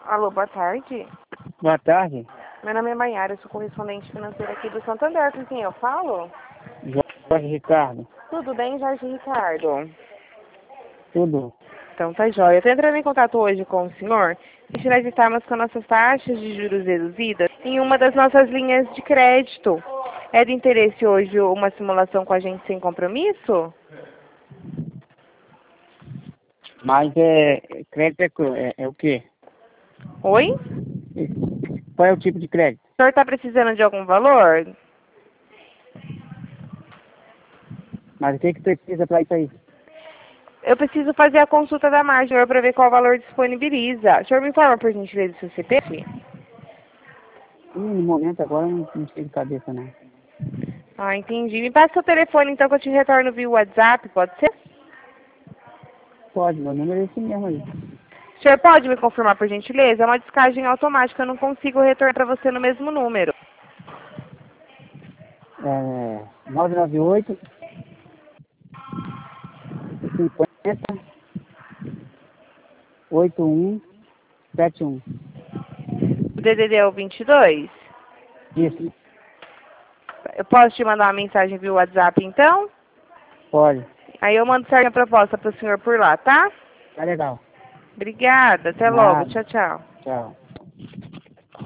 Alô, boa tarde. Boa tarde. Meu nome é Maiara, eu sou correspondente financeira aqui do Santander. Com quem eu falo? Jorge Ricardo. Tudo bem, Jorge Ricardo? Tudo. Então tá jóia. Eu tô entrando em contato hoje com o senhor e se nós estarmos com nossas taxas de juros reduzidas em uma das nossas linhas de crédito. É de interesse hoje uma simulação com a gente sem compromisso? Mas crédito é o quê? Oi? Qual é o tipo de crédito? O senhor está precisando de algum valor? Mas o que precisa para isso aí? Eu preciso fazer a consulta da margem para ver qual valor disponibiliza. O senhor me informa, por gentileza, se você CPF? No momento agora não sei de cabeça não. Ah, entendi. Me passa seu telefone, então, que eu te retorno via WhatsApp, pode ser? Pode, meu número é esse mesmo aí. O senhor pode me confirmar, por gentileza? É uma descagem automática, eu não consigo retornar para você no mesmo número. 998 50 8171. O DDD é o 22? Isso, Eu posso te mandar uma mensagem via WhatsApp, então? pode. Aí eu mando certa proposta para o senhor por lá, tá? Tá legal. Obrigada, até logo. Nada. Tchau, tchau. Tchau.